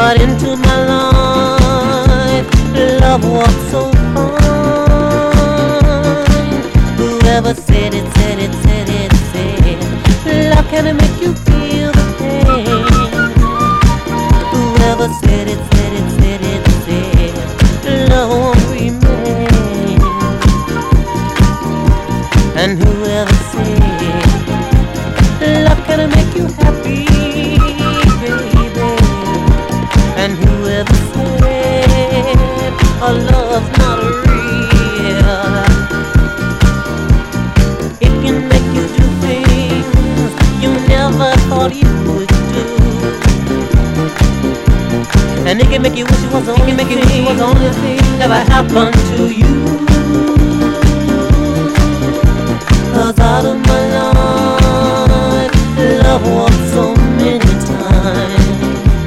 But into my life, love walks so fine. Whoever said it, said it, said it, said love can make you feel the pain. Whoever said it, said it, said it, said love won't remain. And whoever said love can make you happy, baby. And whoever said our love's not real, it can make you do things you never thought you would do. And it can make you wish it was the only thing ever happened to you. 'Cause out of my life, love walked so many times.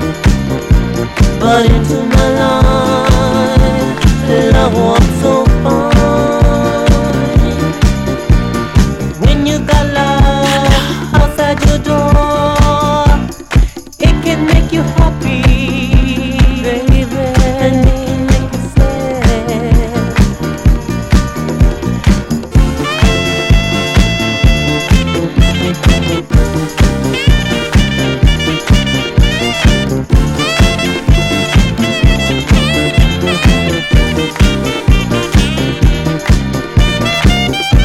But into my life, love walks so fine. When you got love outside your door, it can make you happy, baby, and it can make you sad.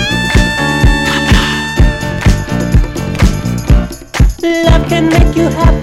Love can make you happy.